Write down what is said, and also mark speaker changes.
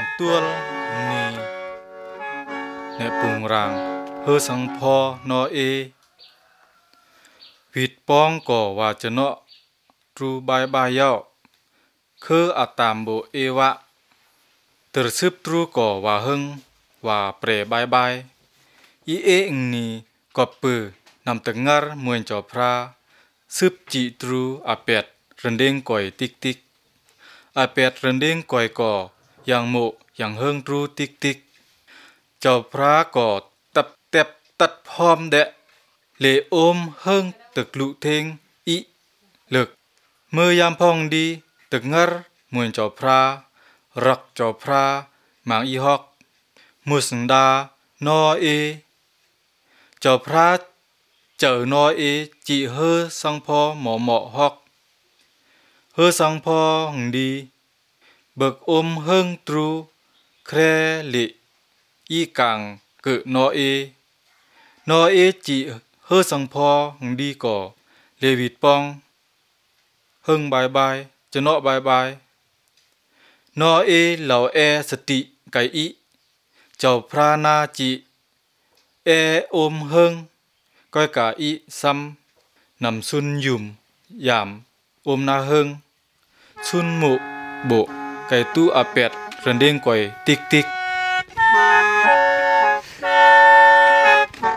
Speaker 1: ตัวนี่ในปุงรางเฮอสังพอนอเอวิดป้องก่อว่าจะเนาะตรูบายบายเย้าคืออาตามโบเอวะตรซึบตรูก่อว่าหึงว่าเปรบายบายอีเออิงนี่ก็ปือนำตึงงารมวยจอพระซึบจีตรูอาเป็ดรันเด้งก่อยติ๊กติ๊กอาเป็ดรันเด้งก่อยก่ออย่างโมอย่างเฮิงตรูติ๊กติ๊กเจ้าพระก่อตับเต็บตัดพร้อมเดะเลโอมเฮิงตึกลุเทงอีเลิกเมื่อยามพองดีตึกงารมวยจอพระรักจอพระหมางอีฮอกมุสดานอเอเจ้าพระเจอนอเอจีเฮอสังพอหมอหมอฮอกเฮอสังพอหงดีเบิกอมเฮิงตรูแครลิอีกังเกะนอเจีเฮอสังพอหงดีก่อเลวิดปองเฮิงบายบายจะเนาะบายบายนอเอเหล่าแอสติไกอีเจ้าพระนาจิเออมเฮิงก้อยกาอีซ้ำนำซุนยุ่มยามอมนาเฮิงซุนหมุโบไก่ตู้อาเป็ดรันเด้งก่อยติ๊กติ๊ก